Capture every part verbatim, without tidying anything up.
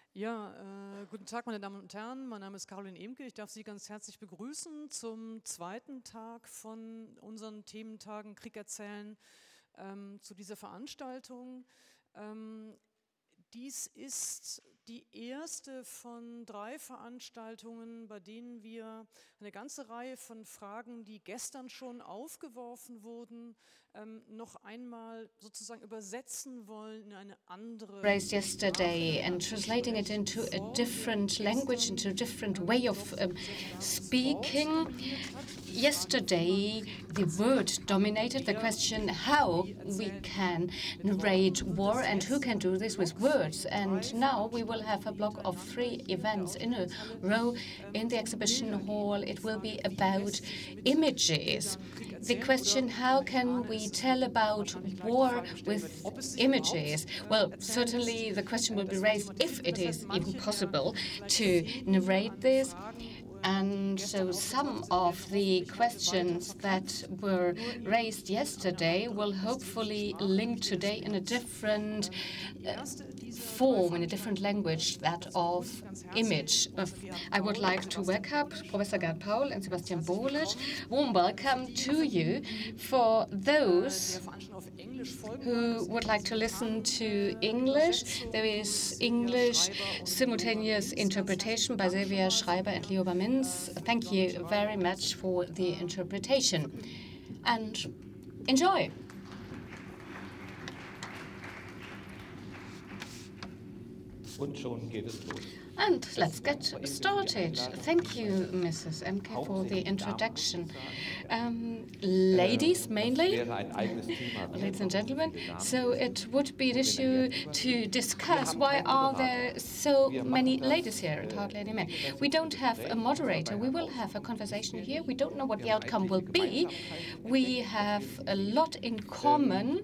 Ja, äh, guten Tag, meine Damen und Herren. Mein Name ist Caroline Emke. Ich darf Sie ganz herzlich begrüßen zum zweiten Tag von unseren Thementagen Krieg erzählen, ähm, zu dieser Veranstaltung. Ähm, dies ist die erste von drei Veranstaltungen, bei denen wir eine ganze Reihe von Fragen, die gestern schon aufgeworfen wurden, ähm, noch einmal sozusagen übersetzen wollen in eine andere. Raised yesterday and translating it into a different language, into a different way of um, speaking. Yesterday, the word dominated the question how we can narrate war and who can do this with words. And now we will have a block of three events in a row in the exhibition hall. It will be about images. The question, how can we tell about war with images? Well, certainly the question will be raised if it is even possible to narrate this. And so some of the questions that were raised yesterday will hopefully link today in a different uh, form, in a different language, that of image. I would like to welcome Professor Gerd Paul and Sebastian Bolic. Warm welcome to you. For those who would like to listen to English, there is English simultaneous interpretation by Silvia Schreiber and Leo Bamin. Thank you very much for the interpretation. And enjoy. Und schon geht es los. And let's get started. Thank you, Missus Emke, for the introduction. Um, ladies, mainly, ladies and gentlemen, so it would be an issue to discuss why are there so many ladies here and hardly any men. We don't have a moderator. We will have a conversation here. We don't know what the outcome will be. We have a lot in common.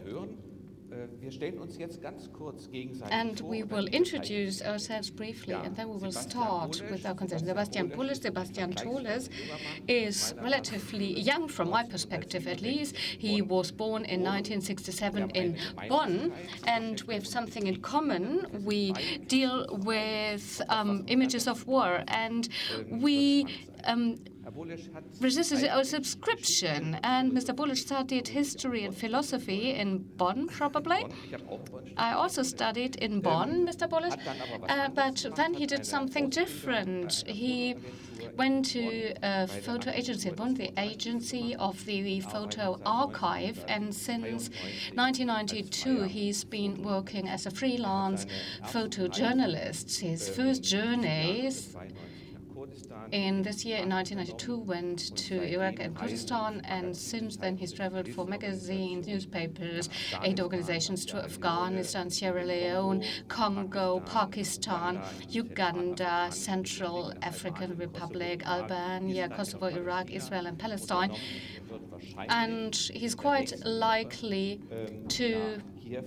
And we will introduce ourselves briefly, and then we will start with our conversation. Sebastian Bolic, Sebastian Tholles, is relatively young from my perspective, at least. He was born in nineteen sixty-seven in Bonn, and we have something in common. We deal with um, images of war, and we um, resisted our subscription. And Mister Bolic studied history and philosophy in Bonn, probably. I also studied in Bonn, Mister Bolic, uh, but then he did something different. He went to a photo agency at Bonn, the agency of the Photo Archive, and since nineteen ninety-two he's been working as a freelance photojournalist. His first journeys in this year, in nineteen ninety-two, went to Iraq and Kurdistan, and since then he's traveled for magazines, newspapers, aid organizations to Afghanistan, Sierra Leone, Congo, Pakistan, Uganda, Central African Republic, Albania, Kosovo, Iraq, Israel, and Palestine. And he's quite likely to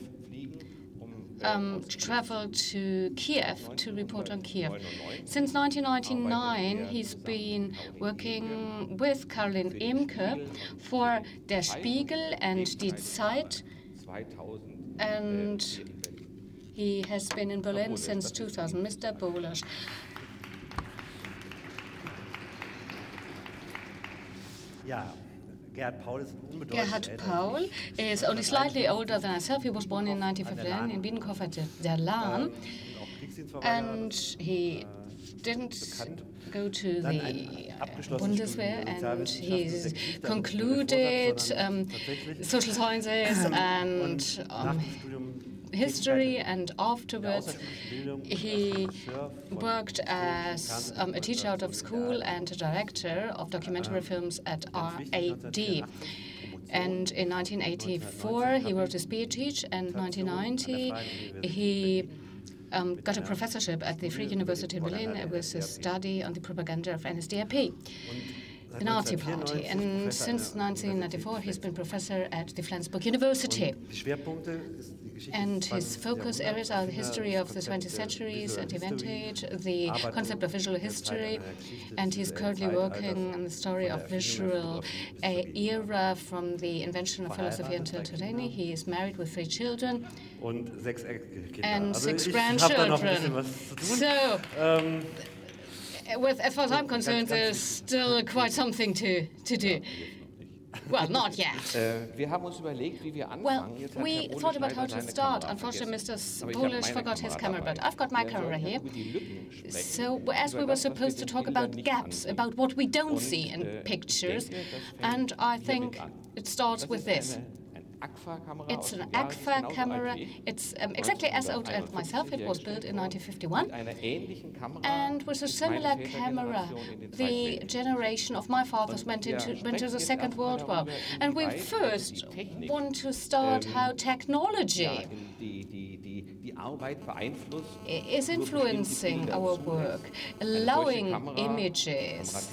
Um, travel to Kiev to report on Kiev. Since nineteen ninety-nine, he's been working with Caroline Emke for Der Spiegel and Die Zeit, and he has been in Berlin since two thousand. Mister Bolic. Yeah. Gerhard Paul is Gerhard Paul is only slightly older than myself. He was born in nineteen fifty-nine in Biedenkopf at der Lahn, and he didn't go to the Bundeswehr, and he's concluded um, social sciences and um, history, and afterwards he worked as um, a teacher out of school and a director of documentary films at R A D. And in nineteen eighty-four he wrote his PhD, and in nineteen ninety he um, got a professorship at the Free University in Berlin with a study on the propaganda of N S D A P. the Nazi Party. And since nineteen ninety-four, he's been professor at the Flensburg University. And his focus areas are the history of the twentieth centuries and the vintage, the concept of visual history, and he's currently working on the story of visual era from the invention of philosophy until today. He is married with three children and six grandchildren. So, with, as far as I'm concerned, there's still quite something to, to do. Well, not yet. Well, we thought about how to start. Unfortunately, Mister Polish forgot his camera, but I've got my camera here. So, as we were supposed to talk about gaps, about what we don't see in pictures, and I think it starts with this. It's an Agfa camera. It's um, exactly as old as myself. It was built in nineteen fifty-one. And with a similar camera, the generation of my fathers went into went to the Second World War. And we first want to start how technology is influencing our work, allowing images.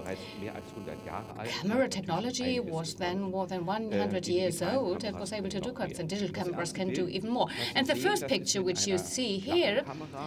Camera technology was then more than one hundred years old and was able to do quite, and digital cameras can do even more. And the first picture which you see here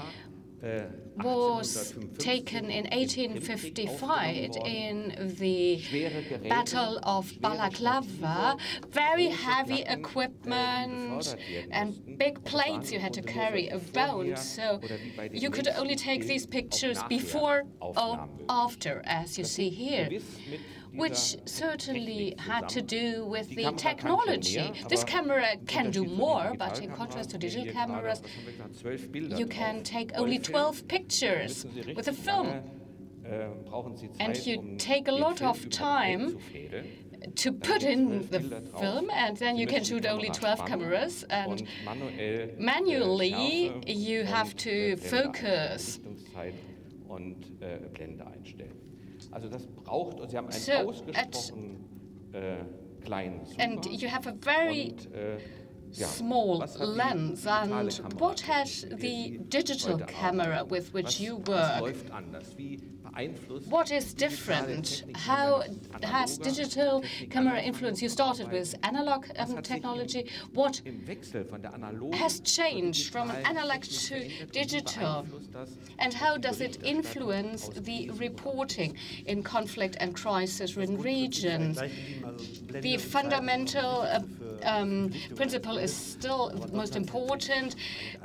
was taken in eighteen fifty-five in the Battle of Balaclava. Very heavy equipment and big plates you had to carry around, so you could only take these pictures before or after, as you see here, which certainly had to do with the technology. This camera can do more, but in contrast to digital cameras, you can take only twelve pictures with a film. And you take a lot of time to put in the film, and then you can shoot only twelve cameras, and manually you have to focus. So, at, and you have a very small lens, and what has the digital camera with which you work? What is different? How has digital camera influenced? You started with analog um, technology. What has changed from analog to digital? And how does it influence the reporting in conflict and crisis in regions? The fundamental uh, um, principle is still the most important,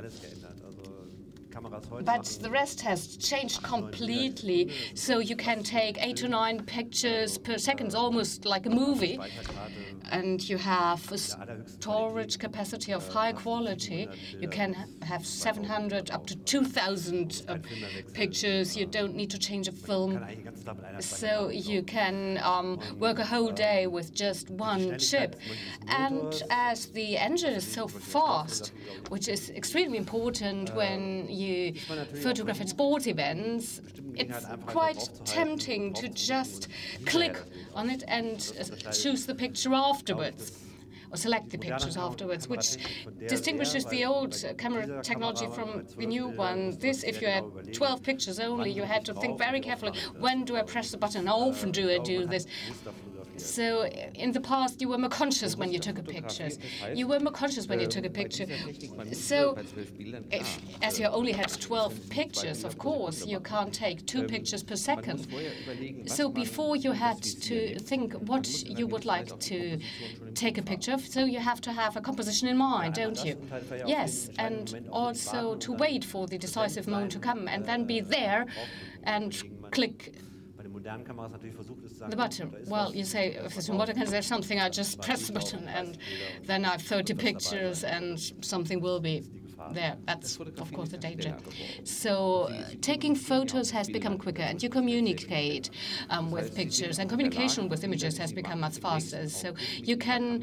but the rest has changed completely. So you can take eight to nine pictures per second, almost like a movie. And you have a storage capacity of high quality. You can have seven hundred up to two thousand uh, pictures. You don't need to change a film. So you can um, work a whole day with just one chip. And as the engine is so fast, which is extremely important when you photograph at sports events, it's quite tempting to just click on it and uh, choose the picture afterwards, or select the pictures afterwards, which distinguishes the old uh, camera technology from the new one. This, if you had twelve pictures only, you had to think very carefully, when do I press the button? How often do I do this? So in the past, you were more conscious when you took a picture. You were more conscious when you took a picture. So if, as you only had twelve pictures, of course, you can't take two pictures per second. So before you had to think what you would like to take a picture of, so you have to have a composition in mind, don't you? Yes, and also to wait for the decisive moment to come and then be there and click the button. Well, you say, if there's modern camera, there's something, I just press the button and then I have thirty pictures and something will be there. That's, of course, the danger. So uh, taking photos has become quicker, and you communicate um, with pictures, and communication with images has become much faster. So you can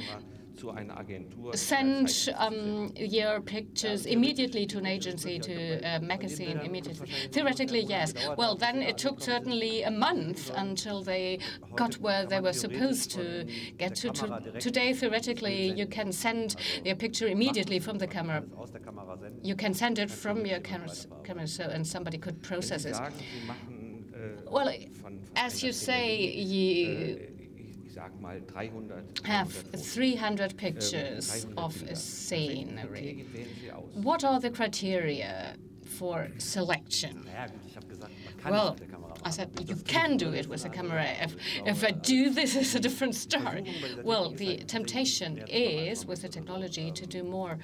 send um, your pictures immediately to an agency, to a magazine immediately. Theoretically, yes. Well, then it took certainly a month until they got where they were supposed to get to. to today, theoretically, you can send your picture immediately from the camera. You can send it from your camera, camera so, and somebody could process it. Well, as you say, you have three hundred pictures of a scenery. What are the criteria for selection? Well, I said, you can do it with a camera. If, if I do this, it's a different story. Well, the temptation is, with the technology, to do more.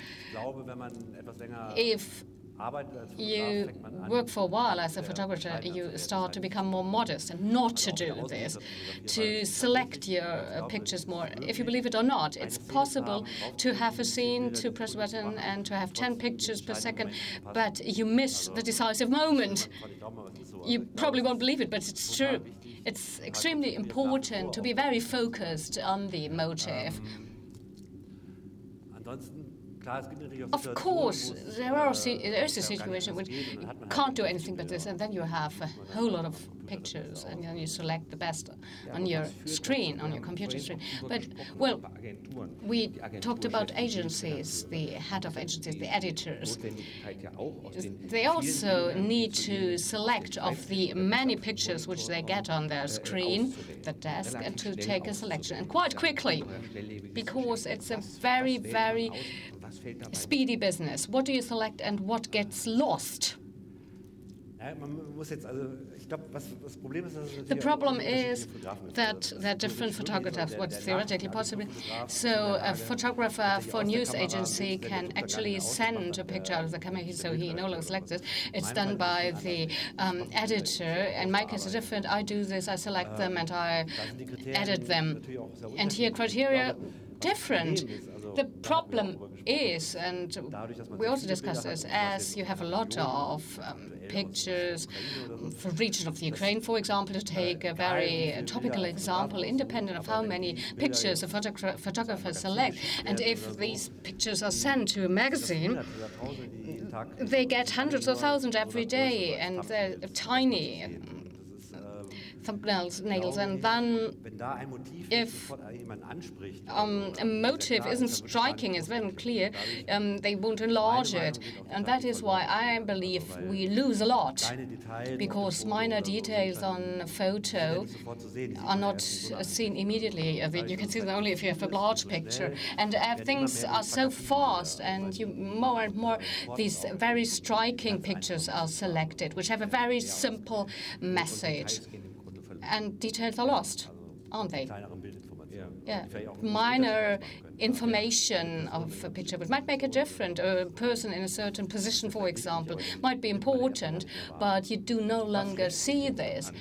If you work for a while as a photographer, you start to become more modest and not to do this, to select your uh, pictures more. If you believe it or not, it's possible to have a scene, to press a button and to have ten pictures per second, but you miss the decisive moment. You probably won't believe it, but it's true. It's extremely important to be very focused on the motive. Of course, there are there is a situation where you can't do anything but this, and then you have a whole lot of pictures, and then you select the best on your screen, on your computer screen. But, well, we talked about agencies, the head of agencies, the editors. They also need to select of the many pictures which they get on their screen, the desk, and to take a selection, and quite quickly, because it's a very, very speedy business. What do you select and what gets lost? The problem is that there are different photographers, what's theoretically possible. So a photographer for a news agency can actually send a picture out of the camera, so he no longer selects it. It's done by the um, editor. And my case is different. I do this, I select them, and I edit them. And here criteria different. The problem is, and we also discussed this, as you have a lot of um, pictures for region of the Ukraine, for example, to take a very topical example, independent of how many pictures a photogra photographer select. And if these pictures are sent to a magazine, they get hundreds of thousands every day, and they're tiny thumbnails, nails, and then if um, a motive isn't striking, it's very clear, um, they won't enlarge it. And that is why I believe we lose a lot, because minor details on a photo are not seen immediately. You can see them only if you have a large picture. And uh, things are so fast, and you, more and more these very striking pictures are selected, which have a very simple message. And details are lost, aren't they? Yeah, minor information of a picture, but might make a difference. A person in a certain position, for example, might be important, but you do no longer see this.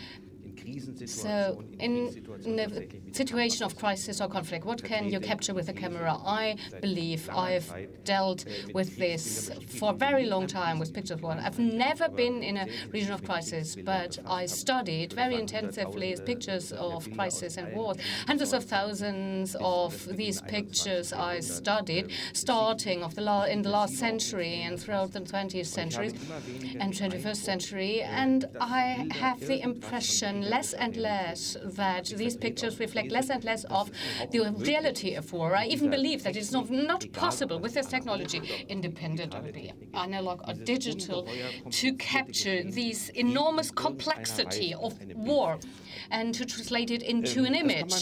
So, in, in a situation of crisis or conflict, what can you capture with a camera? I believe I've dealt with this for a very long time with pictures. I've never been in a region of crisis, but I studied very intensively pictures of crisis and wars. Hundreds of thousands of these pictures I studied, starting of the la in the last century and throughout the twentieth century and twenty-first century, and I have the impression less and less that these pictures reflect less and less of the reality of war. I even believe that it's not, not possible with this technology, independent of the analog or digital, to capture this enormous complexity of war and to translate it into an image.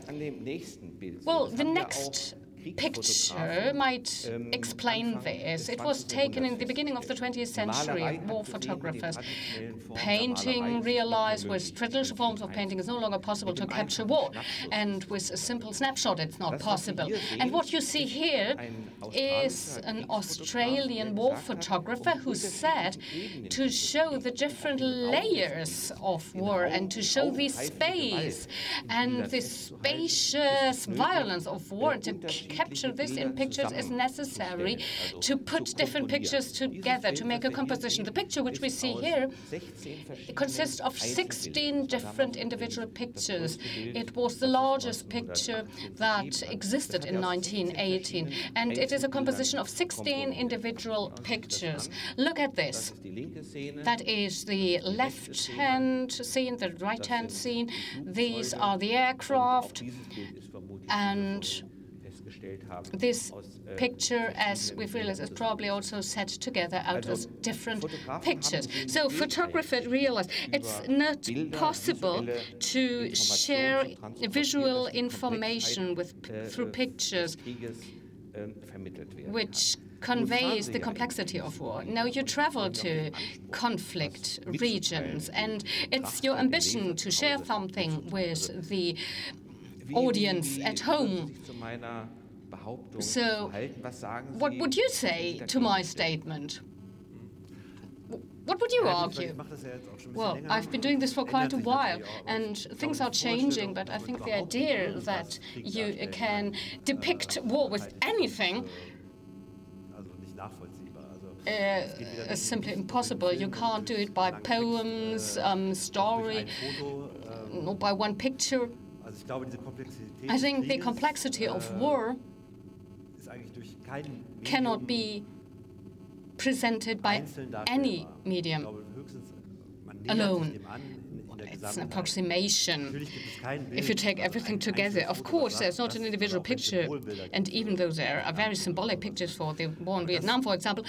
Well, the next picture might explain this. It was taken in the beginning of the twentieth century. War photographers. Painting realized with traditional forms of painting it's no longer possible to capture war, and with a simple snapshot it's not possible. And what you see here is an Australian war photographer who said to show the different layers of war and to show the space and the spacious violence of war. To capture this in pictures is necessary to put different pictures together, to make a composition. The picture which we see here consists of sixteen different individual pictures. It was the largest picture that existed in nineteen eighteen, and it is a composition of sixteen individual pictures. Look at this. That is the left-hand scene, the right-hand scene. These are the aircraft, and this picture, as we've realized, is probably also set together out of different pictures. So photographers realized it's not possible to share visual information with through pictures which conveys the complexity of war. Now you travel to conflict regions, and it's your ambition to share something with the audience at home. So, what would you say to my statement? What would you argue? Well, I've been doing this for quite a while, and things are changing, but I think the idea that you can depict war with anything Uh, is simply impossible. You can't do it by poems, um, story, or by one picture. I think the complexity of war cannot be presented by any medium alone. It's an approximation. If you take everything together, of course, there's not an individual picture, and even though there are very symbolic pictures for the war in Vietnam, for example,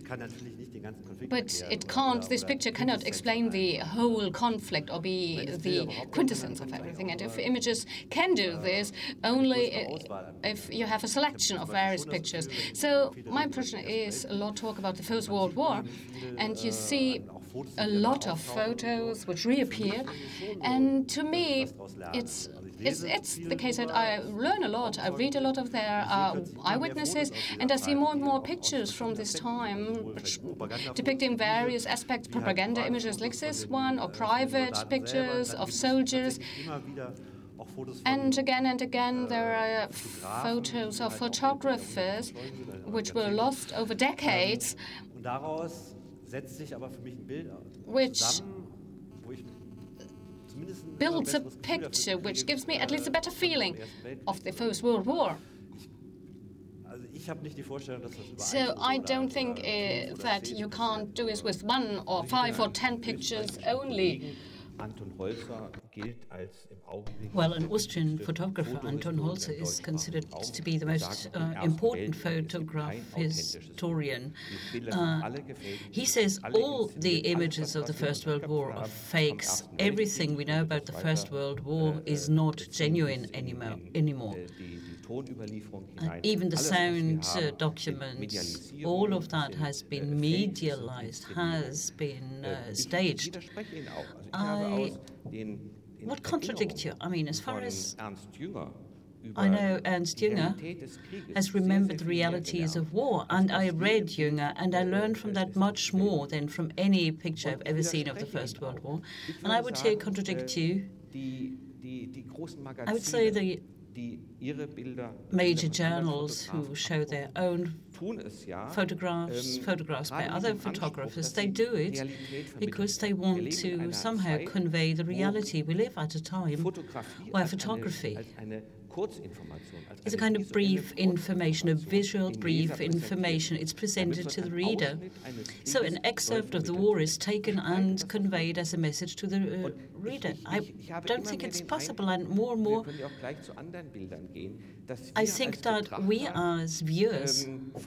but it can't, this picture cannot explain the whole conflict or be the quintessence of everything. And if images can do this, only if you have a selection of various pictures. So my impression is a lot of talk about the First World War, and you see a lot of photos which reappear, and to me it's it's it's the case that I learn a lot, I read a lot of their uh, eyewitnesses, and I see more and more pictures from this time which depicting various aspects, propaganda images like this one, or private pictures of soldiers. And again and again there are photos of photographers which were lost over decades, which builds a picture which gives me at least a better feeling of the First World War. So I don't think uh, that you can't do it with one or five or ten pictures only. Well, an Austrian photographer, Anton Holzer, is considered to be the most uh, important photograph historian. Uh, he says all the images of the First World War are fakes. Everything we know about the First World War is not genuine anymore. anymore. Uh, even the sound uh, documents, all of that has been medialized, has been uh, staged. I, what contradicts you? I mean, as far as I know, Ernst Jünger has remembered the realities of war, and I read Jünger, and I learned from that much more than from any picture I've ever seen of the First World War. And I would say contradict you. I would say the major journals who show their own photographs, photographs by other photographers, they do it because they want to somehow convey the reality. We live at a time where photography is a kind of brief information, a visual brief information. It's presented to the reader. So an excerpt of the war is taken and conveyed as a message to the uh, reader. I don't think it's possible, and more and more I think that we as viewers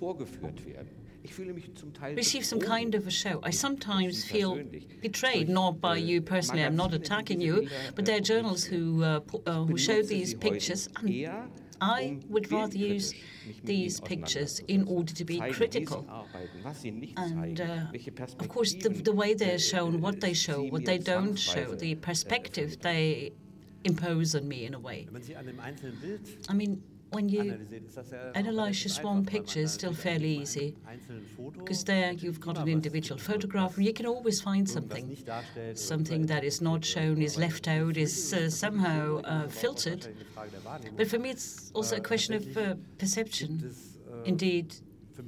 receive some kind of a show. I sometimes feel betrayed, not by you personally, I'm not attacking you, but there are journals who, uh, uh, who show these pictures, and I would rather use these pictures in order to be critical. And, uh, of course, the, the way they're shown, what they show, what they don't show, the perspective they impose on me in a way. I mean, when you analyze just one picture, it's still fairly easy, because there you've got an individual photograph, and you can always find something. Something that is not shown, is left out, is uh, somehow uh, filtered. But for me, it's also a question of uh, perception. Indeed,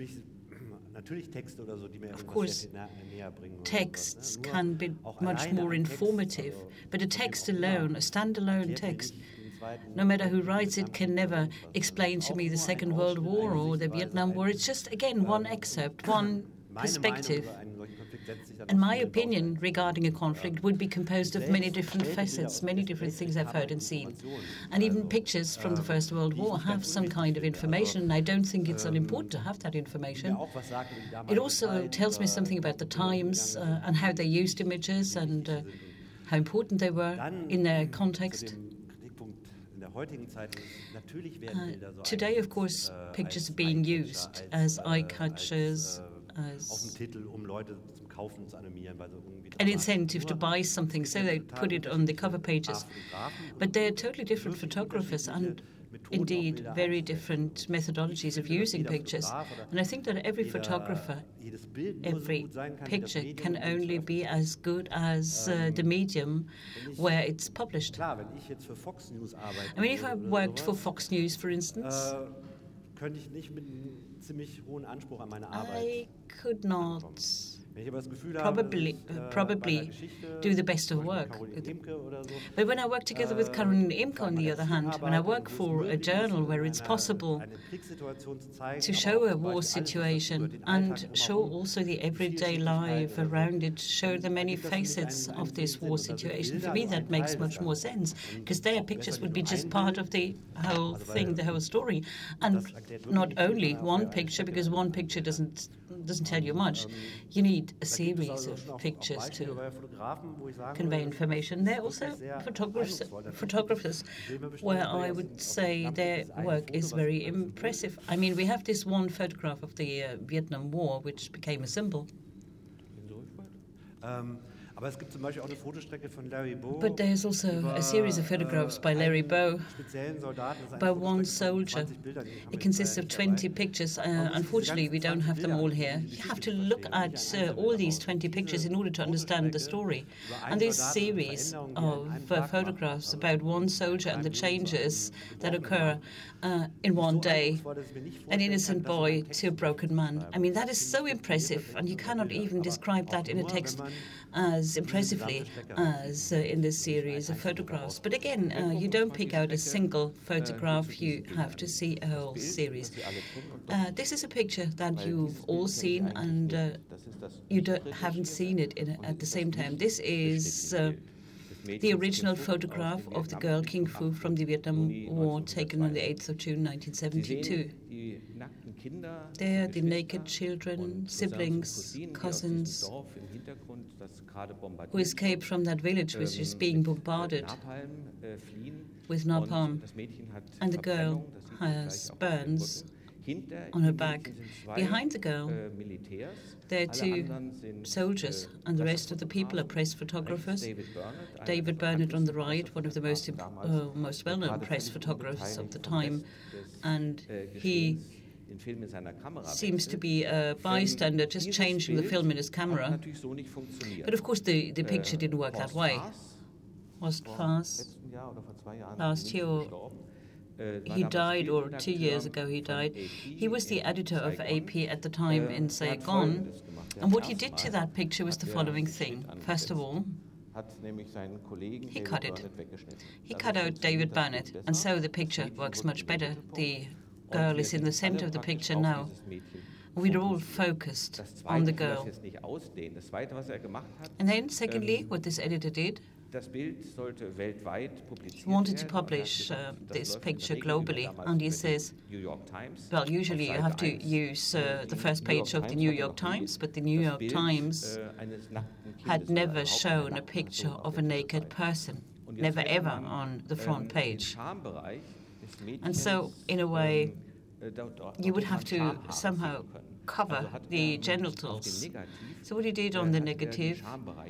of course, texts can be much more informative, but a text alone, a standalone text, no matter who writes it, can never explain to me the Second World War or the Vietnam War. It's just, again, one excerpt, one perspective. And my opinion regarding a conflict would be composed of many different facets, many different things I've heard and seen. And even pictures from the First World War have some kind of information, and I don't think it's unimportant to have that information. It also tells me something about the times uh, and how they used images and uh, how important they were in their context. Uh, today, of course, pictures are being used as eye-catchers, as an incentive to buy something, so they put it on the cover pages. But they're totally different photographers and indeed very different methodologies of using pictures. And I think that every photographer, every picture can only be as good as uh, the medium where it's published. I mean, if I worked for Fox News, for instance, I could not probably uh, probably do the best of work. But when I work together with Caroline Imke, on the other hand, when I work for a journal where it's possible to show a war situation and show also the everyday life around it, show the many facets of this war situation, for me that makes much more sense, because their pictures would be just part of the whole thing, the whole story, and not only one picture, because one picture doesn't doesn't tell you much. You need a series of pictures to convey information. There are also photographers, photographers where I would say their work is very impressive. I mean, we have this one photograph of the uh, Vietnam War, which became a symbol. Um, But there's also a series of photographs by Larry Bow, by one soldier. It consists of twenty pictures. Uh, unfortunately, we don't have them all here. You have to look at uh, all these twenty pictures in order to understand the story. And this series of uh, photographs about one soldier and the changes that occur uh, in one day, an innocent boy to a broken man. I mean, that is so impressive, and you cannot even describe that in a text as impressively as uh, in this series of photographs. But again, uh, you don't pick out a single photograph, you have to see a whole series. Uh, this is a picture that you've all seen, and uh, you don't, haven't seen it in, at the same time. This is uh, the original photograph of the girl King Fu from the Vietnam War, taken on the eighth of June nineteen seventy-two. There, the naked children, siblings, cousins, who escaped from that village which is being bombarded with napalm. And the girl has burns on her back. Behind the girl, there are two soldiers, and the rest of the people are press photographers. David Bernard on the right, one of the most, uh, most well-known press photographers of the time, and he seems to be a bystander, just changing the film in his camera. But of course the, the picture didn't work that way. Horst Faas, last year, he died, or two years ago he died. He was the editor of A P at the time in Saigon, and what he did to that picture was the following thing. First of all, he cut it. He cut out David Bernard, and so the picture works much better. The girl is in the center of the picture now. We're all focused on the girl. And then, secondly, what this editor did, he wanted to publish uh, this picture globally, and he says, well, usually you have to use uh, the first page of the New York Times, but the New York Times had never shown a picture of a naked person, never ever on the front page. And so, in a way, you would have to somehow cover the genitals. So what he did on the negative,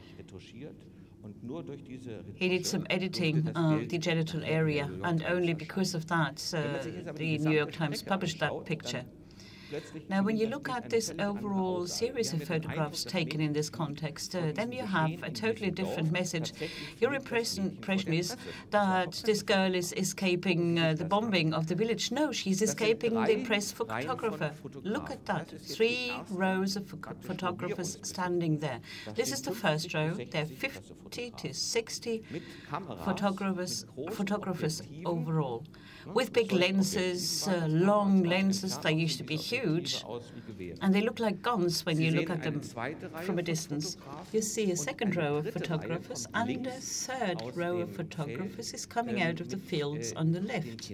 he did some editing of the genital area, and only because of that uh, the New York Times published that picture. Now, when you look at this overall series of photographs taken in this context, uh, then you have a totally different message. Your impression, impression is that this girl is escaping uh, the bombing of the village. No, she's escaping the press photographer. Look at that. Three rows of photographers standing there. This is the first row. There are fifty to sixty photographers, photographers overall, with big lenses, uh, long lenses. They used to be huge. huge, and they look like guns when you look at them from a distance. You see a second row of photographers, and a third row of photographers is coming out of the fields on the left.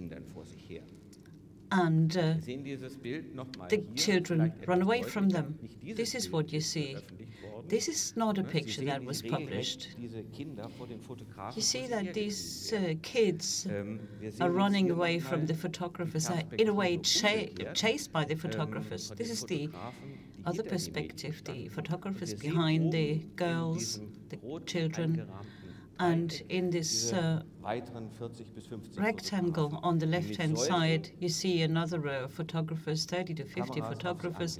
And uh, the children run away from them. This is what you see. This is not a picture that was published. You see that these uh, kids are running away from the photographers, are in a way cha chased by the photographers. This is the other perspective, the photographers behind the girls, the children. And in this uh, rectangle on the left-hand side, you see another row of photographers, thirty to fifty photographers,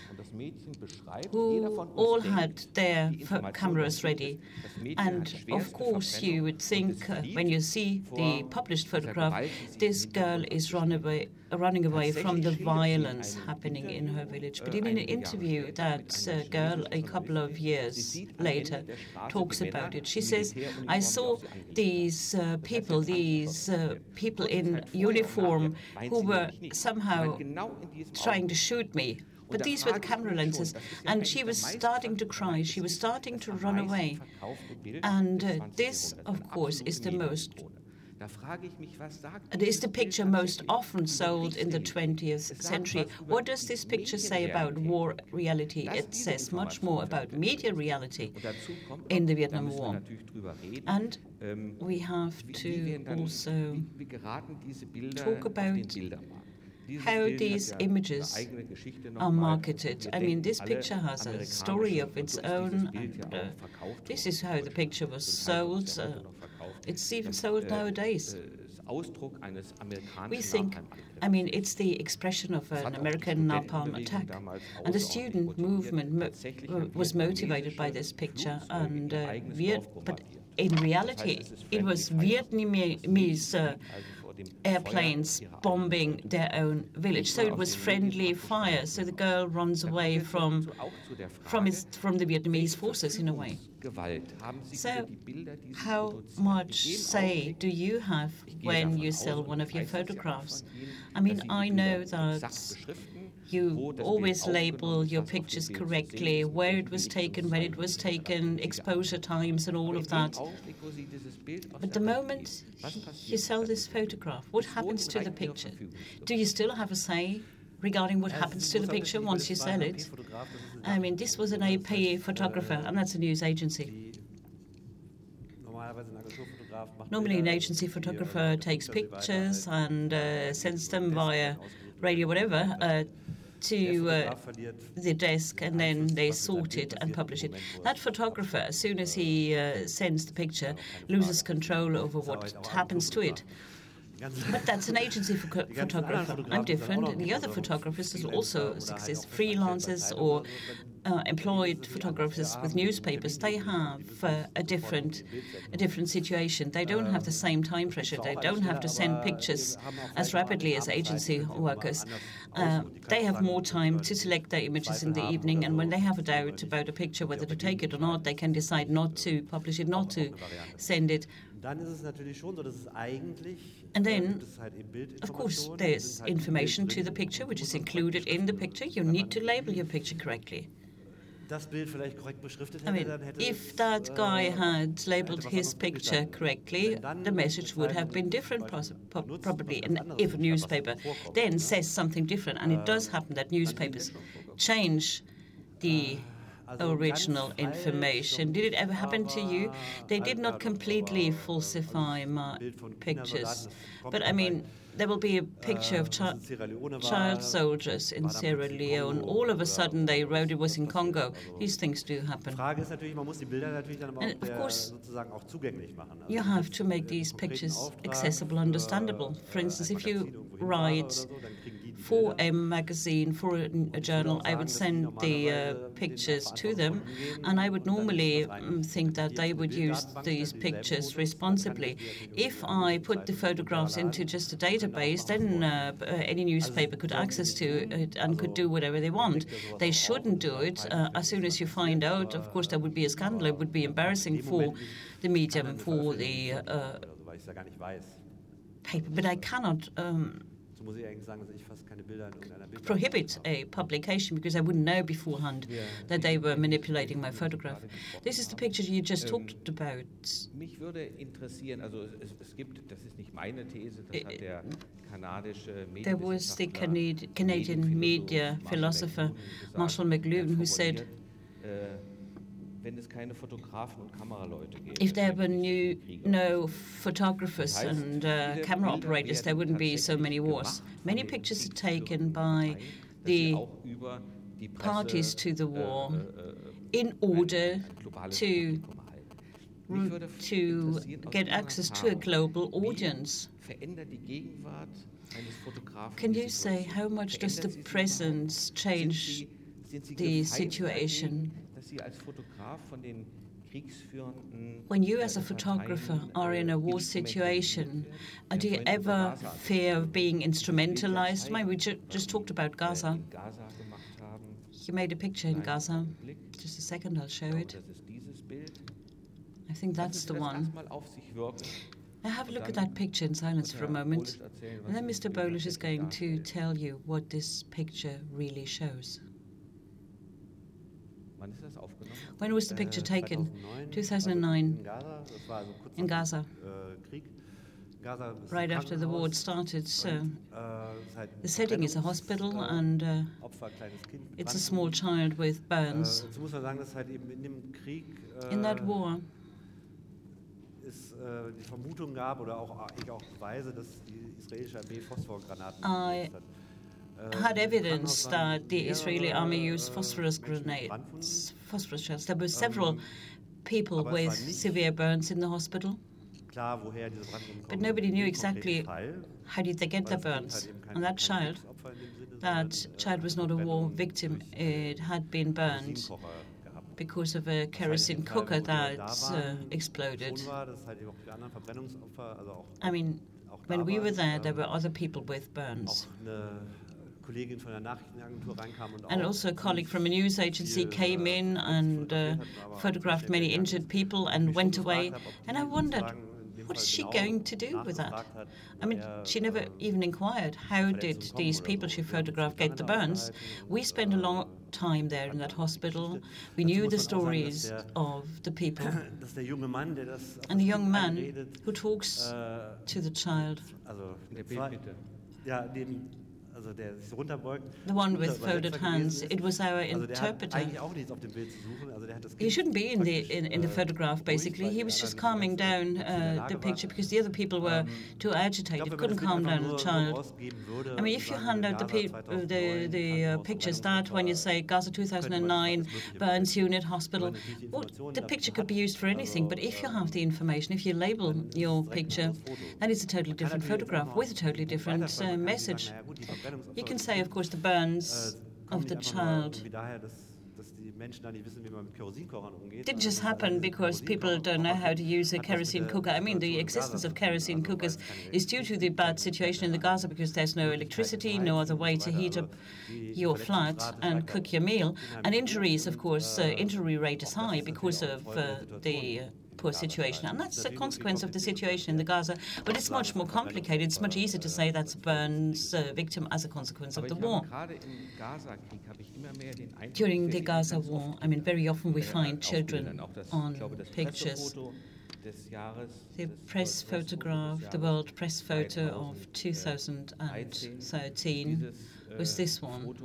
who all had their cameras ready. And of course, you would think, uh, when you see the published photograph, this girl is run away, running away from the violence happening in her village. But in an interview, that uh, girl, a couple of years later, talks about it. She says, I saw these uh, people, these uh, people in uniform who were somehow trying to shoot me. But these were the camera lenses, and she was starting to cry, she was starting to run away. And uh, this, of course, is the most It is the picture most often sold in the twentieth century. What does this picture say about war reality? It says much more about media reality in the Vietnam War. And we have to also talk about how these images are marketed. I mean, this picture has a story of its own, and uh, this is how the picture was sold. Uh, it's even sold nowadays. We think, I mean, it's the expression of an American napalm attack. And the student movement mo was motivated by this picture. And uh, Viet but in reality, it was Vietnamese uh, airplanes bombing their own village. So it was friendly fire. So the girl runs away from from, his, from the Vietnamese forces in a way. So how much say do you have when you sell one of your photographs? I mean, I know that you always label your pictures correctly, where it was taken, when it was taken, exposure times and all of that. But the moment you sell this photograph, what happens to the picture? Do you still have a say regarding what happens to the picture once you sell it? I mean, this was an A P photographer, and that's a news agency. Normally, an agency photographer takes pictures and uh, sends them via radio, whatever, uh, to uh, the desk, and then they sort it and publish it. That photographer, as soon as he uh, sends the picture, loses control over what happens to it. But that's an agency ph photographer. I'm different. The other photographers also exist, freelancers or uh, employed photographers with newspapers. They have uh, a different, a different situation. They don't have the same time pressure. They don't have to send pictures as rapidly as agency workers. Uh, they have more time to select their images in the evening, and when they have a doubt about a picture, whether to take it or not, they can decide not to publish it, not to send it. And then, of course, there's information to the picture, which is included in the picture. You need to label your picture correctly. I mean, if that guy had labeled his picture correctly, the message would have been different, probably. And if a newspaper then says something different, and it does happen that newspapers change the original information. Did it ever happen to you? They did not completely falsify my pictures, but I mean, there will be a picture of chi child soldiers in Sierra Leone. All of a sudden, they wrote it was in Congo. These things do happen. And of course, you have to make these pictures accessible, understandable. For instance, if you write for a magazine, for a, a journal, I would send the uh, pictures to them, and I would normally um, think that they would use these pictures responsibly. If I put the photographs into just a database, then uh, any newspaper could access to it and could do whatever they want. They shouldn't do it. Uh, as soon as you find out, of course, there would be a scandal. It would be embarrassing for the medium, for the uh, paper. But I cannot Um, prohibit a publication because I wouldn't know beforehand that they were manipulating my photograph. This is the picture you just talked about. Mich würde interessieren, also es, es gibt, das ist nicht meine These, das hat der kanadische Medienwissenschaftler, there was the Canad Canadian media philosopher Marshall McLuhan who said, if there were new, no photographers and uh, camera operators, there wouldn't be so many wars. Many pictures are taken by the parties to the war in order to, to get access to a global audience. Can you say how much does the presence change the situation? When you as a photographer are in a war situation, uh, do you ever fear of being instrumentalized? I mean, we ju just talked about Gaza. You made a picture in Gaza. Just a second, I'll show it. I think that's the one. Now have a look at that picture in silence for a moment, and then Mister Bolish is going to tell you what this picture really shows. When was the picture taken? two thousand nine, in Gaza, right after the war started. So the setting is a hospital, and uh, it's a small child with burns. In that war, I had evidence that the Israeli army used phosphorus grenades, phosphorus shells. There were several people with severe burns in the hospital, but nobody knew exactly how did they get their burns. And that child, that child was not a war victim. It had been burned because of a kerosene cooker that uh, exploded. I mean, when we were there, there were other people with burns. And also a colleague from a news agency came in and uh, photographed many injured people and went away. And I wondered, what is she going to do with that? I mean, she never even inquired, how did these people she photographed get the burns? We spent a long time there in that hospital. We knew the stories of the people. And the young man who talks to the child, the one with folded hands, it was our interpreter. He shouldn't be in the in, in the photograph, basically. He was just calming down uh, the picture because the other people were too agitated, couldn't calm down the child. I mean, if you hand out the pe the, the uh, pictures, that when you say Gaza two thousand nine, Burns Unit Hospital, well, the picture could be used for anything, but if you have the information, if you label your picture, then it's a totally different photograph with a totally different uh, message. You can say, of course, the burns of the child didn't just happen because people don't know how to use a kerosene cooker. I mean, the existence of kerosene cookers is due to the bad situation in the Gaza because there's no electricity, no other way to heat up your flat and cook your meal. And injuries, of course, uh, injury rate is high because of uh, the uh, poor situation. And that's a consequence of the situation in the Gaza. But it's much more complicated. It's much easier to say that's Burns' uh, victim as a consequence of the war. During the Gaza war, I mean, very often we find children on pictures. The press photograph, the world press photo of two thousand thirteen was this one.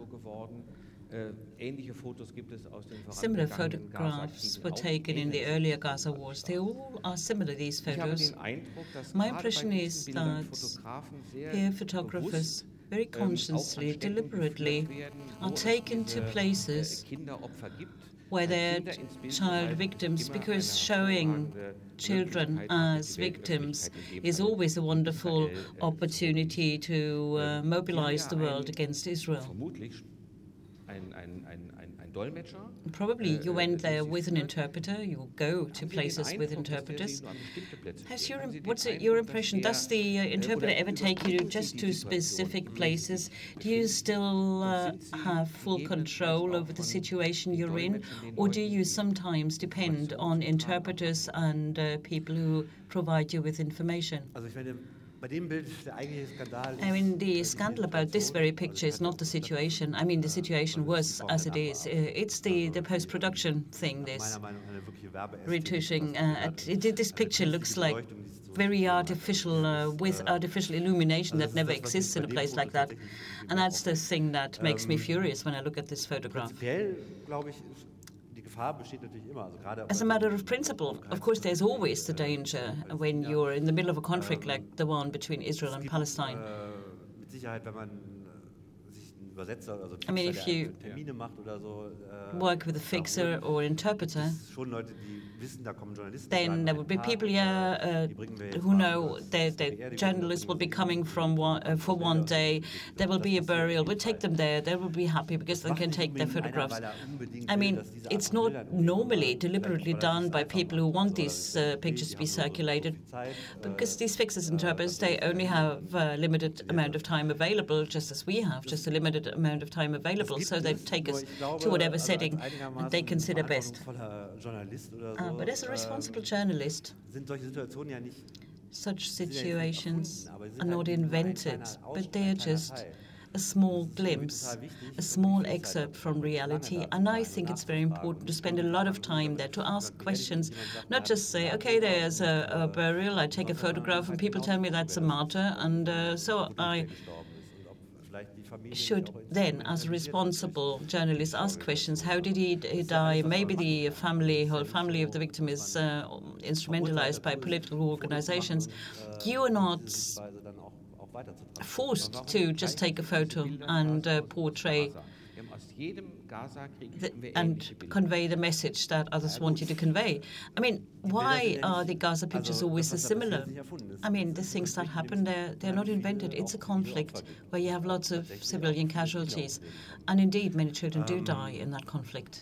Similar photographs were taken in the earlier Gaza wars. They all are similar, these photos. My impression is that here photographers very consciously, deliberately, are taken to places where they're child victims, because showing children as victims is always a wonderful opportunity to uh, mobilize the world against Israel. Probably you went there with an interpreter. You go to places with interpreters. Has your, what's it, your impression? Does the uh, interpreter ever take you just to specific places? Do you still uh, have full control over the situation you're in, or do you sometimes depend on interpreters and uh, people who provide you with information? I mean, the scandal about this very picture is not the situation. I mean, the situation was as it is. It's the, the post-production thing, this retouching. Uh, it, this picture looks like very artificial, uh, with artificial illumination that never exists in a place like that. And that's the thing that makes me furious when I look at this photograph. As a matter of principle, of course, there's always the danger when you're in the middle of a conflict like the one between Israel and Palestine. I mean, if you work with a fixer or interpreter, then there will be people here uh, who know that the journalists will be coming from one, uh, for one day. There will be a burial. We'll take them there. They will be happy because they can take their photographs. I mean, it's not normally deliberately done by people who want these uh, pictures to be circulated, because these fixers and interpreters, they only have a limited amount of time available, just as we have, just a limited amount of time available. So they take us to whatever setting they consider best. Uh, but as a responsible journalist, such situations are not invented, but they're just a small glimpse, a small excerpt from reality. And I think it's very important to spend a lot of time there, to ask questions, not just say, okay, there's a, a burial, I take a photograph and people tell me that's a martyr, and uh, so I should then, as a responsible journalist, ask questions. How did he, he die? Maybe the family, whole family of the victim is uh, instrumentalized by political organizations. You are not forced to just take a photo and uh, portray the, and convey the message that others want you to convey. I mean, why are the Gaza pictures always so similar? I mean, the things that happen there, they're not invented. It's a conflict where you have lots of civilian casualties. And indeed, many children do die in that conflict.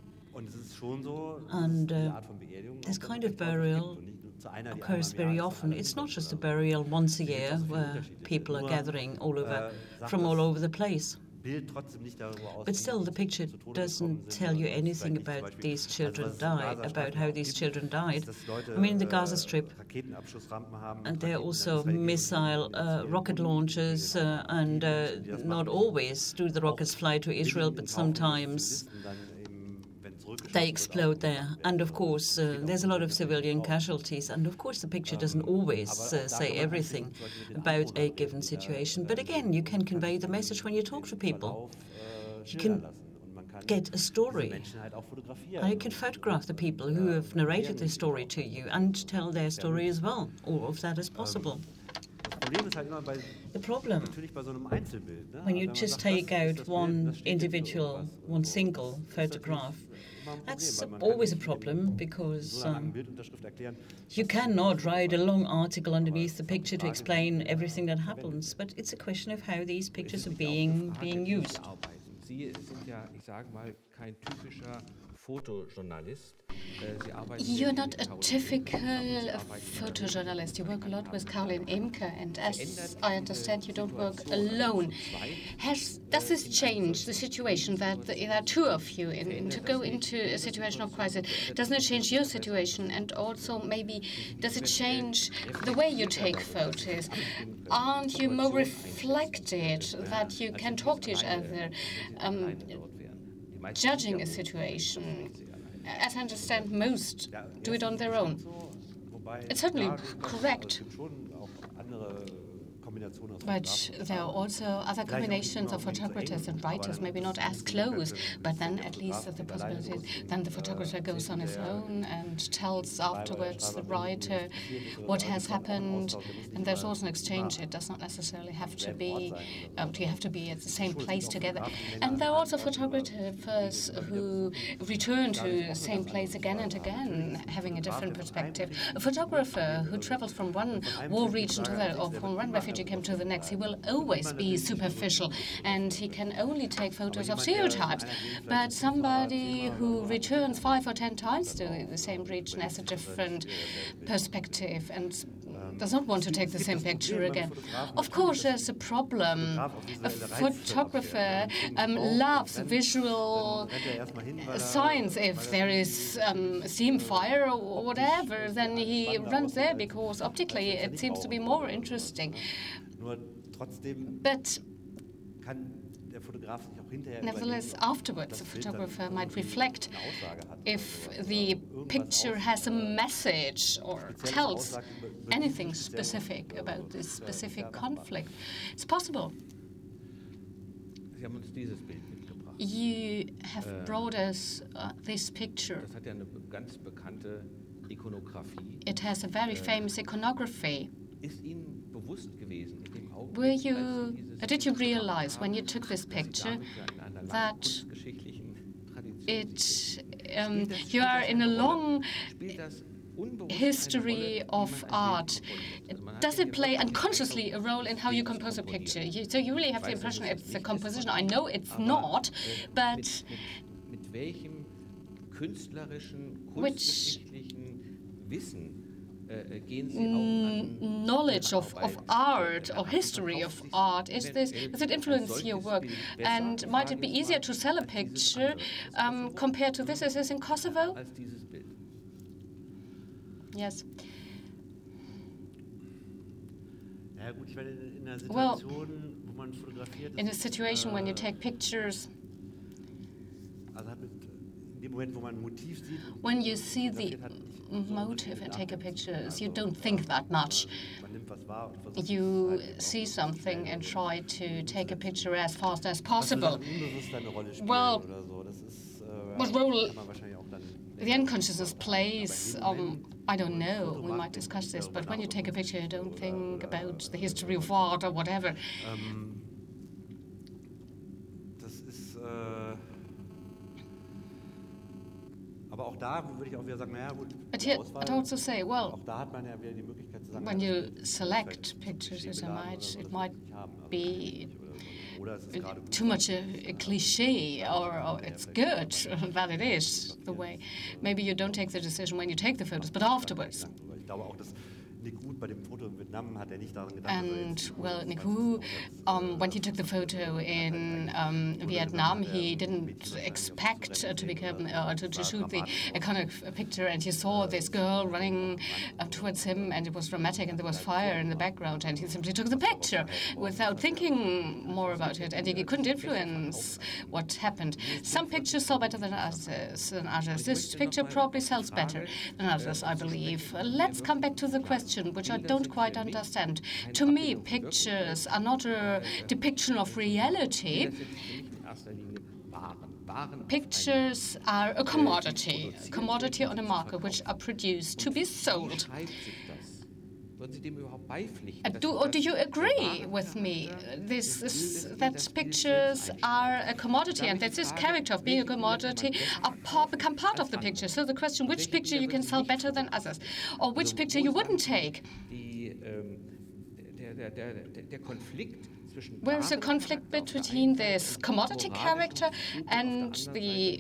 And uh, this kind of burial occurs very often. It's not just a burial once a year where people are gathering all over, from all over the place. But still, the picture doesn't tell you anything about these children died, about how these children died. I mean, the Gaza Strip, and there are also missile uh, rocket launchers, uh, and uh, not always do the rockets fly to Israel, but sometimes they explode there. And of course, uh, there's a lot of civilian casualties. And of course, the picture doesn't always uh, say everything about a given situation. But again, you can convey the message when you talk to people. You can get a story. And you can photograph the people who have narrated their story to you and tell their story as well. All of that is possible. The problem, when you just take out one individual, one single photograph, that's always a problem, because um, you cannot write a long article underneath the picture to explain everything that happens, but it's a question of how these pictures are being, being used. You're not a typical photojournalist. You work a lot with Caroline Emke, and as I understand, you don't work alone. Has, does this change the situation that there are two of you in, in, to go into a situation of crisis? Doesn't it change your situation? And also, maybe, does it change the way you take photos? Aren't you more reflected that you can talk to each other, um, judging a situation? As I understand, most do it on their own. It's certainly correct. But there are also other combinations of photographers and writers, maybe not as close, but then at least the possibility, then the photographer goes on his own and tells afterwards the writer what has happened, and there's also an exchange. It does not necessarily have to be, um, you have to be at the same place together. And there are also photographers who return to the same place again and again, having a different perspective. A photographer who travels from one war region to the, or from one refugee camp to the next, he will always be superficial, and he can only take photos of stereotypes. But somebody who returns five or ten times to the same region has a different perspective, and does not want to take the same picture again. Of course, there's a problem. A photographer um, loves visual signs. If there is um, a seam fire or whatever, then he runs there because optically it seems to be more interesting. But nevertheless, afterwards, the photographer might reflect if the picture has a message or tells anything specific about this specific conflict. It's possible. You have brought us uh, this picture. It has a very famous iconography. Were you, did you realize when you took this picture that it, um, you are in a long history of art? Does it play unconsciously a role in how you compose a picture? You, so you really have the impression it's a composition. I know it's not, but which knowledge of, of art or history of art is this? Does it influence your work? And might it be easier to sell a picture um, compared to this as is in Kosovo? Yes. Well, in a situation when you take pictures, when you see the motive and take a picture, you don't think that much. You see something and try to take a picture as fast as possible. Well, what role the unconsciousness plays, um, I don't know, we might discuss this, but when you take a picture, you don't think about the history of art or whatever. But here, I'd also say, well, when you select pictures, as I might, it might be too much a, a cliche, or, or it's good that it is the way. Maybe you don't take the decision when you take the photos, but afterwards. And, well, Nick Wu, um, when he took the photo in um, Vietnam, he didn't expect uh, to become uh, to, to shoot the iconic picture, and he saw this girl running up towards him, and it was dramatic, and there was fire in the background, and he simply took the picture without thinking more about it, and he couldn't influence what happened. Some pictures sell better than others. Than others. This picture probably sells better than others, I believe. Uh, let's come back to the question, which I don't quite understand. To me, pictures are not a depiction of reality. Pictures are a commodity, a commodity on a market which are produced to be sold. Uh, do, or do you agree with me? This is, that pictures are a commodity, and that this character of being a commodity are part, become part of the picture. So the question, which picture you can sell better than others, or which picture you wouldn't take? Where's the conflict between this commodity character and the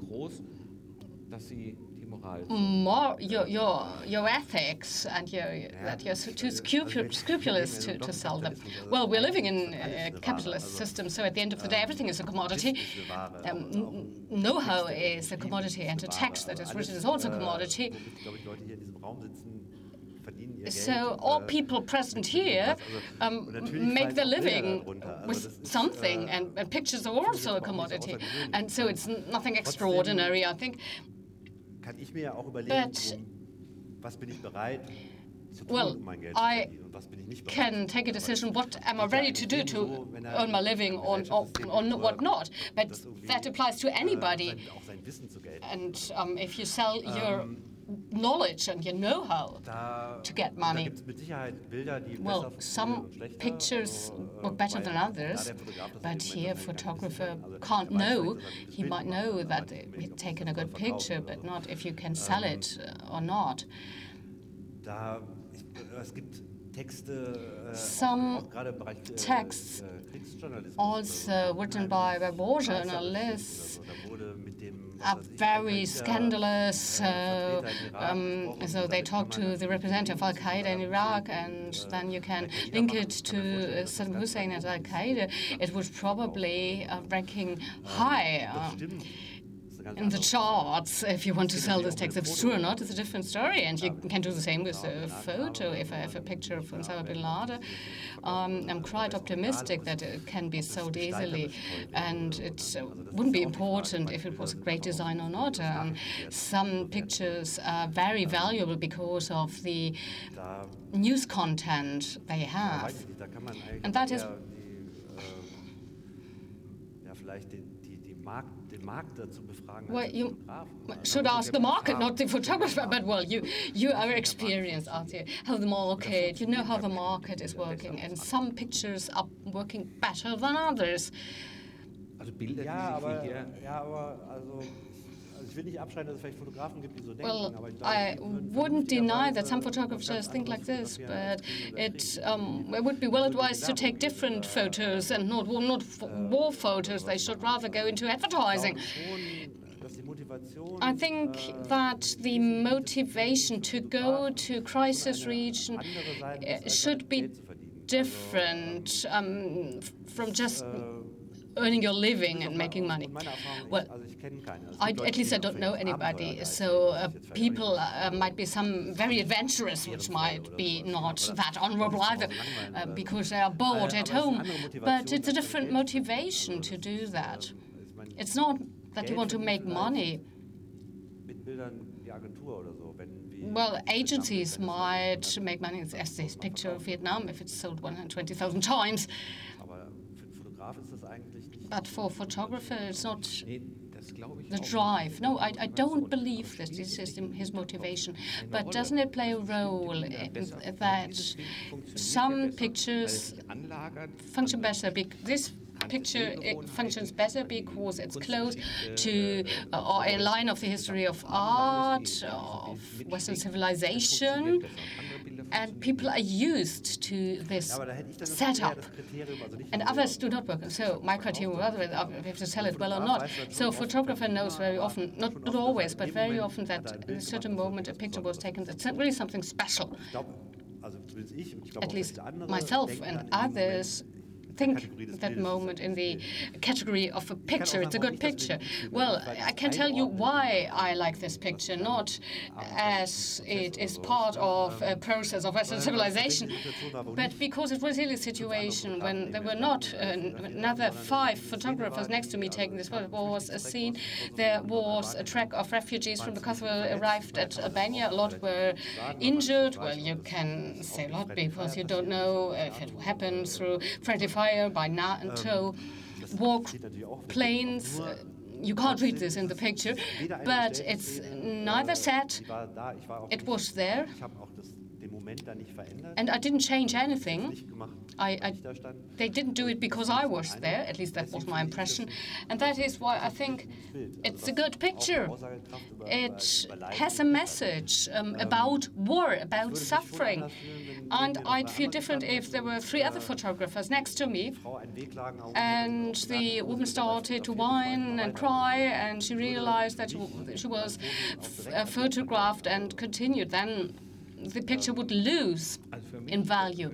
more your your your ethics and your that you're too scrupu scrupulous to, to sell them? Well, we're living in a capitalist system, so at the end of the day, everything is a commodity. Um, know-how is a commodity, and a text that is written is also a commodity. So all people present here um, make their living with something, and, and pictures are also a commodity. And so it's nothing extraordinary, I think. But, well, I can take a decision what am I ready to do to earn my living or, or, or what not. But that applies to anybody. And um, if you sell your knowledge and your know-how to get money, well, some pictures look better than others, but here a photographer can't know. He might know that he's taken a good picture, but not if you can sell it or not. Some texts, also written by war journalists, are very scandalous. Uh, um, so they talk to the representative of Al-Qaeda in Iraq, and then you can link it to uh, Saddam Hussein and Al-Qaeda. It was probably uh, ranking high uh, in the charts if you want to sell this text. If it's true or not, it's a different story, and you can do the same with a photo. If I have a picture of Osama bin Laden, um, I'm quite optimistic that it can be sold easily, and it uh, wouldn't be important if it was a great design or not. Um, some pictures are very valuable because of the news content they have, and that is well, you should ask the market, not the photographer. But well, you you are experienced out here. How the market, you know how the market is working, and some pictures are working better than others. Well, I wouldn't deny that some photographers think like this, but it, um, it would be well advised to take different photos and not, not war photos. They should rather go into advertising. I think that the motivation to go to crisis region should be different um, from just earning your living and making money. Well, I, at least I don't know anybody. So uh, people uh, might be some very adventurous, which might be not that honorable either, uh, because they are bored at home. But it's a different motivation to do that. It's not that you want to make money. Well, agencies might make money, as this picture of Vietnam, if it's sold one hundred twenty thousand times. But for photographer, it's not the drive. No, I, I don't believe that this is his motivation. But doesn't it play a role that some pictures function better? This picture it functions better because it's close to uh, or a line of the history of art, of Western civilization, and people are used to this setup, and others do not work. So my criteria, whether we have to sell it well or not. So a photographer knows very often, not, not always, but very often, that at a certain moment a picture was taken that's really something special. At least myself and others think that moment in the category of a picture. It's a good picture. Well, I can tell you why I like this picture, not as it is part of a process of Western civilization, but because it was really a situation when there were not uh, another five photographers next to me taking this photo. There was a scene, there was a track of refugees from the Kosovo arrived at Albania. A lot were injured. Well, you can say a lot because you don't know if it happened through friendly fire by NATO, war planes. Uh, you can't read this in the picture, but it's neither said. It was there, and I didn't change anything. I, I, they didn't do it because I was there, at least that was my impression, and that is why I think it's a good picture. It has a message um, about war, about suffering, and I'd feel different if there were three other photographers next to me, and the woman started to whine and cry, and she realized that she was f photographed and continued. Then the picture would lose in value.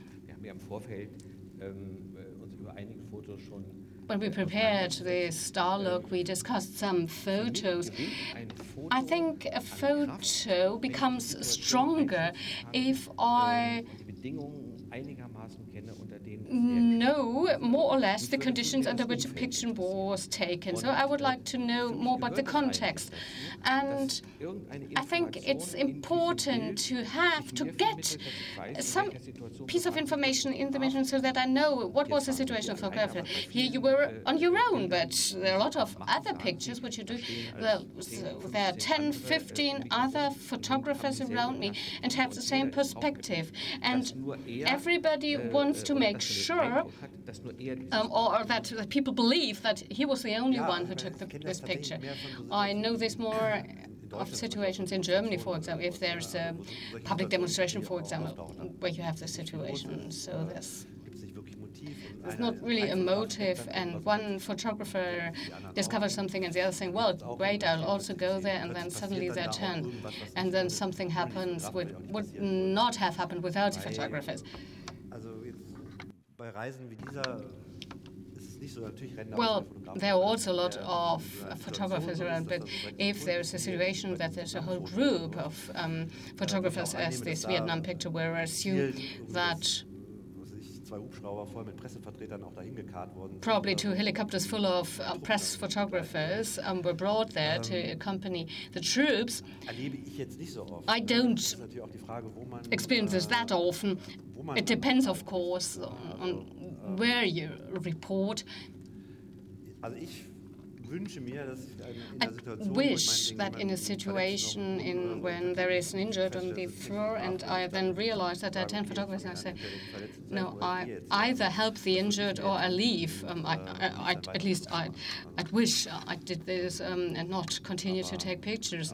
When we prepared the Star Look, we discussed some photos. I think a photo becomes stronger if I know more or less the conditions under which a picture was taken. So I would like to know more about the context. And I think it's important to have to get some piece of information in the mission so that I know what was the situation of photography. Here you were on your own, but there are a lot of other pictures which you do. Well, so there are ten, fifteen other photographers around me and have the same perspective. And everybody wants to make sure, um, or that, that people believe that he was the only one who took the, this picture. I know this more of situations in Germany, for example, if there's a public demonstration, for example, where you have this situation. So there's There's not really a motive, and one photographer discovers something and the other saying, well, great, I'll also go there, and then suddenly their turn. And then something happens which would not have happened without the photographers. Well, there are also a lot of photographers around, but if there's a situation that there's a whole group of um, photographers, as this Vietnam picture, where I assume that probably two helicopters full of uh, press photographers um, were brought there to accompany the troops. I don't experience this that often. It depends, of course, on where you report. I wish that in a situation in when there is an injured on the floor and I then realize that there are ten photographers and I say, no, I either help the injured or I leave. Um, I, I, I, at least I, I'd wish I did this um, and not continue to take pictures.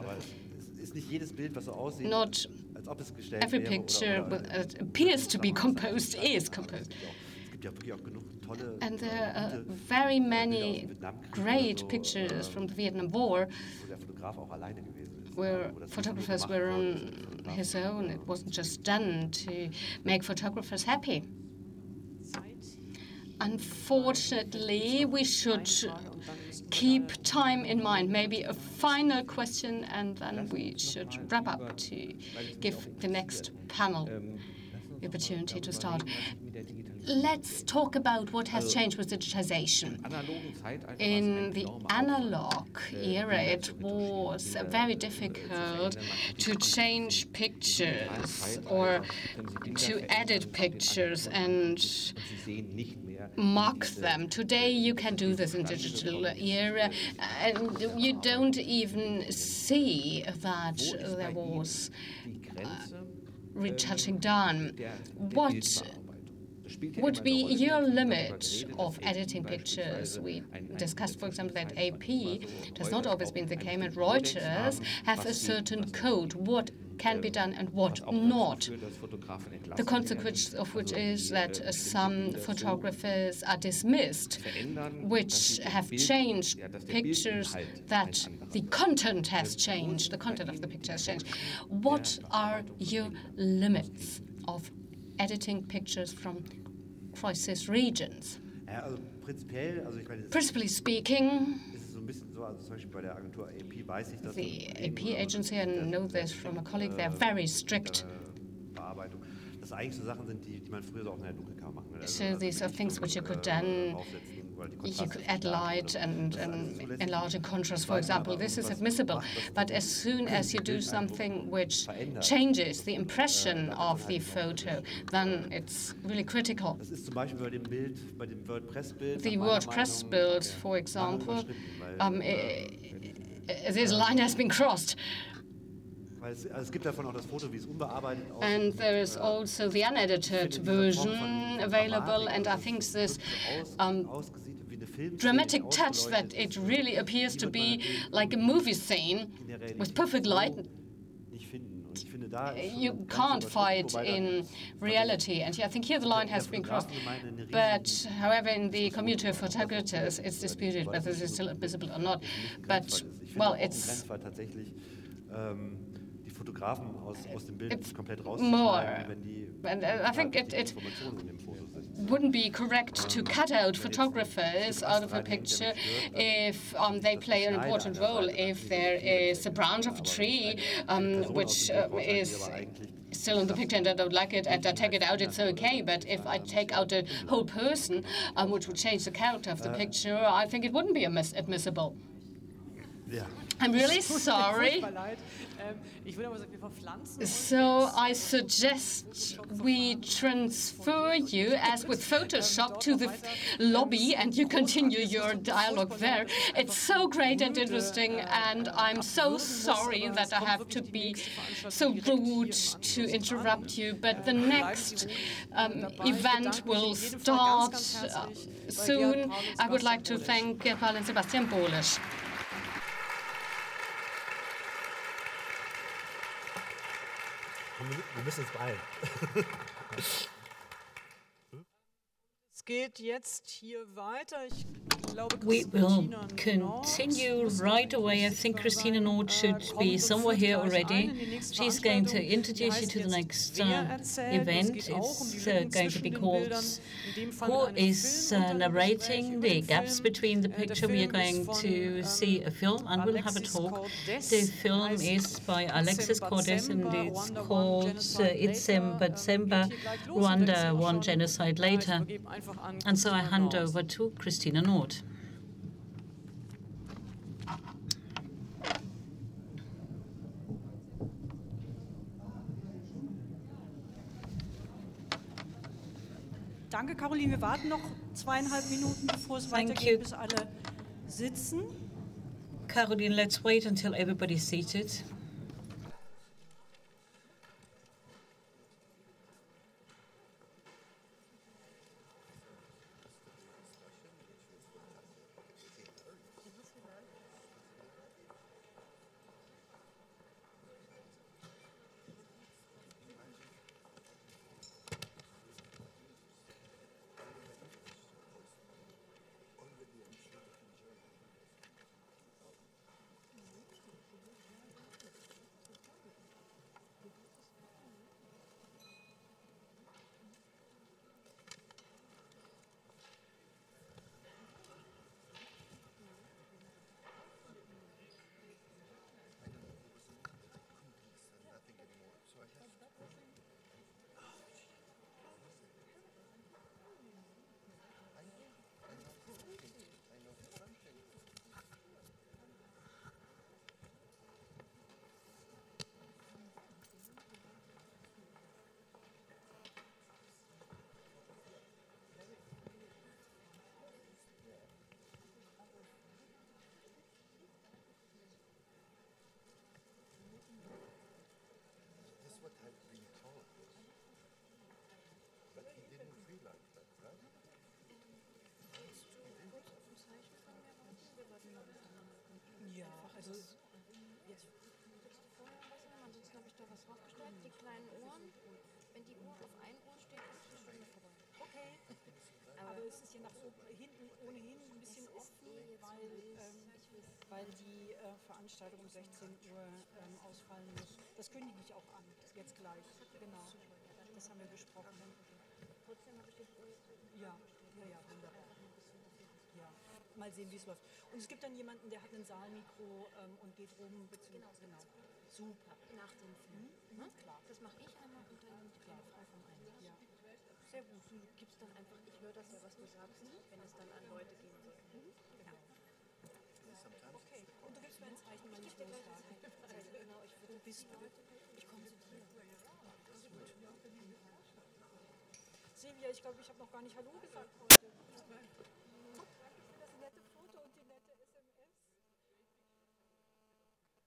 Not every picture that appears to be composed is composed. And there are very many great pictures from the Vietnam War where photographers were on his own. It wasn't just done to make photographers happy. Unfortunately, we should keep time in mind. Maybe a final question, and then we should wrap up to give the next panel the opportunity to start. Let's talk about what has changed with digitization. In the analog era, it was very difficult to change pictures or to edit pictures and mark them. Today you can do this in digital era, and you don't even see that there was uh, retouching done. What would be your limit of editing pictures? We discussed, for example, that A P does not always been the case, and Reuters have a certain code, what can be done and what not. The consequence of which is that uh, some photographers are dismissed, which have changed pictures, that the content has changed, the content of the picture has changed. What are your limits of editing pictures from crisis regions? Principally speaking, the A P agency, I know this from a colleague, they're very strict. So these are things which you could done. You could add light and, and enlarge a contrast, for example. This is admissible. But as soon as you do something which changes the impression of the photo, then it's really critical. The WordPress build, for example, um, it, it, this line has been crossed. And there is also the unedited version available, and I think this um, dramatic touch that it really appears to be like a movie scene with perfect light. You can't fight in reality, and I think here the line has been crossed. But, however, in the community of photographers, it's disputed whether this is still admissible or not. But, well, it's It's more, and I think it, it wouldn't be correct to cut out photographers out of a picture if um, they play an important role. If there is a branch of a tree um, which uh, is still in the picture and I don't like it and I take it out, it's okay. But if I take out a whole person, um, which would change the character of the picture, I think it wouldn't be admissible. Yeah. I'm really sorry. So I suggest we transfer you, as with Photoshop, to the lobby and you continue your dialogue there. It's so great and interesting, and I'm so sorry that I have to be so rude to interrupt you, but the next um, event will start uh, soon. I would like to thank Gerd Paul and Sebastian Bohlisch. Wir müssen uns beeilen. Es geht jetzt hier weiter. Ich glaube, we will continue right away. I think Christina Nord should be somewhere here already. She's going to introduce you to the next uh, event. It's uh, going to be called Who is uh, Narrating the Gaps Between the Picture. We are going to see a film and we'll have a talk. The film is by Alexis Cordes and it's called uh, Itsemba Tsemba, Rwanda, One Genocide Later. And so I hand over to Christina Nord. Danke, Caroline. Wir warten noch zweieinhalb Minuten, bevor es weitergeht, bis alle sitzen. Caroline, let's wait until everybody's seated. Weil die äh, Veranstaltung um sechzehn Uhr ähm, ausfallen muss. Das kündige ich auch an, jetzt gleich. Genau, das haben wir besprochen. Ja, ja, ja, wunderbar. Ja, mal sehen, wie es läuft. Und es gibt dann jemanden, der hat ein Saalmikro ähm, und geht rum. Genau, genau. Super. Nach dem Film. Mhm. Mhm. Klar. Das mache ich einmal und dann klar frei vom einen. Ja. Sehr gut. Du gibst dann einfach, ich höre das ja, was du sagst, wenn es dann an Leute gehen soll. Mhm. Genau. Okay, und du gibst mir ein Zeichen, wenn ich loslage. Genau, ich würde, bist du? Ich komme zu dir. Silvia, ich glaube, ich habe noch gar nicht Hallo gesagt.